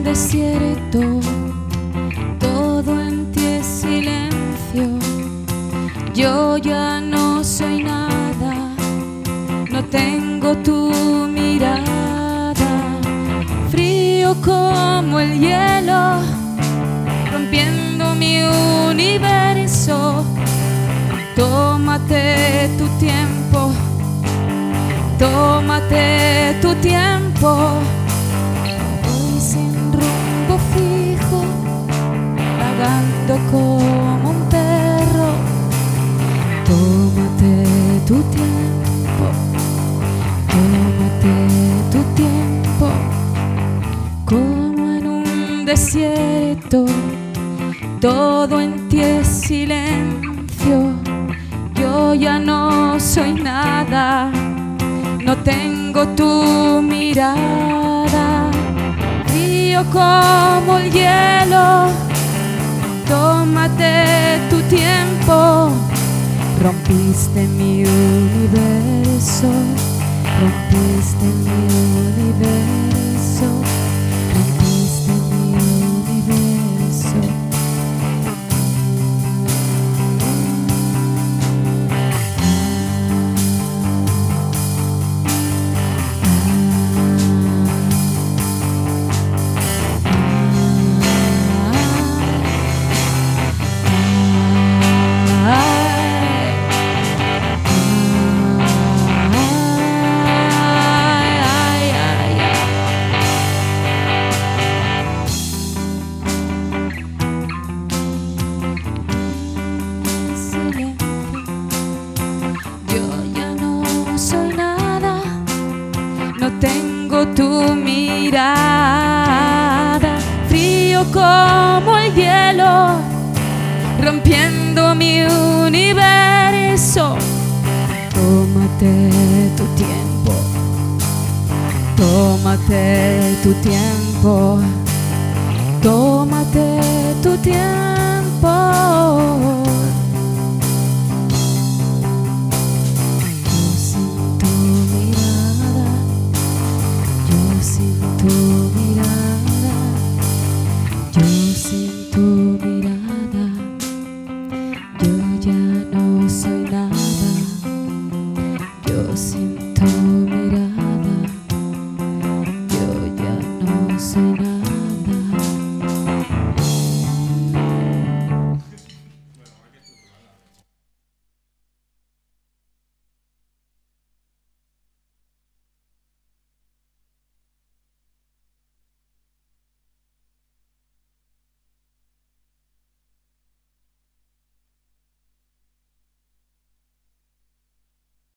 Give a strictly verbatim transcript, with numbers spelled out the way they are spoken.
desierto, todo en ti es silencio. Yo ya no soy nada, no tengo tu mirada. Frío como el hielo, rompiendo mi universo. Tómate tu tiempo, tómate tu tiempo. Voy sin rumbo fijo, vagando como un perro. Tómate tu tiempo, tómate tu tiempo. Como en un desierto, todo en ti es silencio. Yo ya no soy nada, no tengo tu mirada. Frío como el hielo, tómate tu tiempo. Rompiste mi universo, rompiste mi universo, rompiste mi universo. No tengo tu mirada, frío como el hielo, rompiendo mi universo. Tómate tu tiempo, tómate tu tiempo, tómate tu tiempo. Tu mirada, yo sin tu mirada, yo ya no soy nada, yo sin tu mirada.